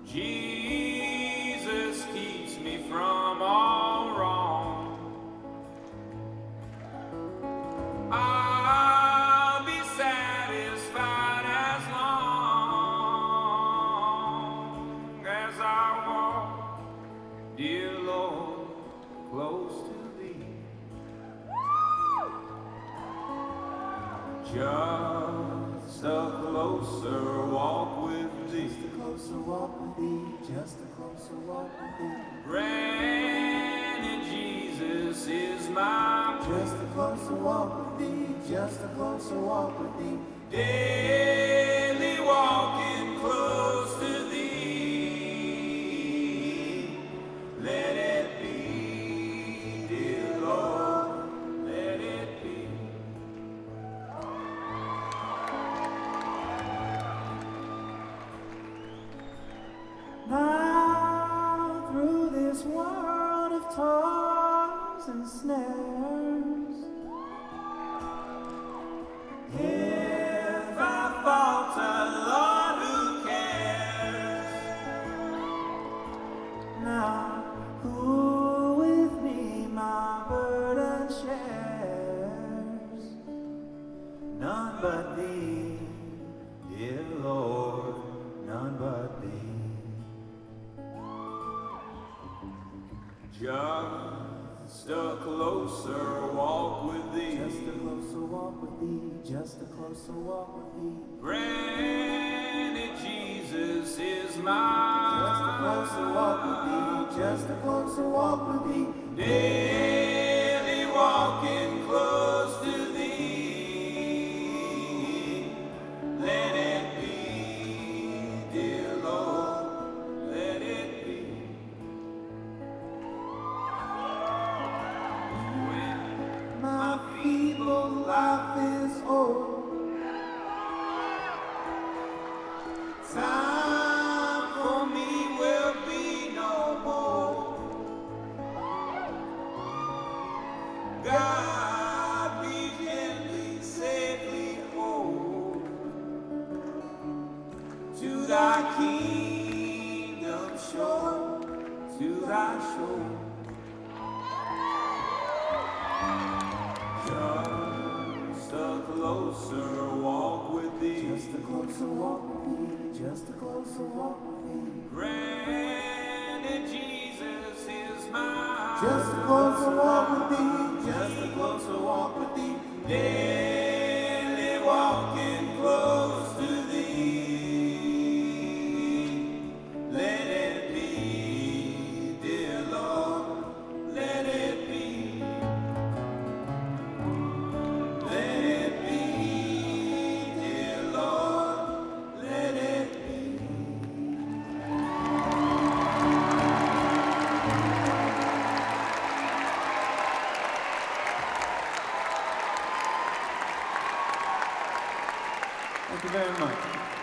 Jesus keeps me from all wrong. I'll be satisfied as long as I walk, dear Lord, close to thee. Just a closer walk with thee. Just a closer walk with thee. Just a closer walk with thee. Granted, Jesus is my Just a closer walk with thee. Just a closer walk with thee. daily walking close to thee. Let it be, dear Lord, let it be. Now through this world of toils and snares, If I falter, Lord, who cares? now who with me my burden shares? None but thee, dear Lord, none but thee. Just a closer walk with thee. Just a closer walk with thee. Just a closer walk with thee. Granted, Jesus is mine. Just a closer walk with thee. Just a closer walk with thee. Daily walking close to thee. Let it be, dear Lord, let it be. When My feeble life is o'er. time for me will be no more. God be gently, safely hold to thy kingdom shore, to thy shore. Just a closer walk with thee. Just a closer walk with thee. Just a closer walk with thee. Granted, Jesus is mine. Just a closer walk with thee. Just a closer walk with thee. Daily walking close to thee. Let it be, dear Lord, let it be. Let it be, dear Lord, let it be. Thank you very much.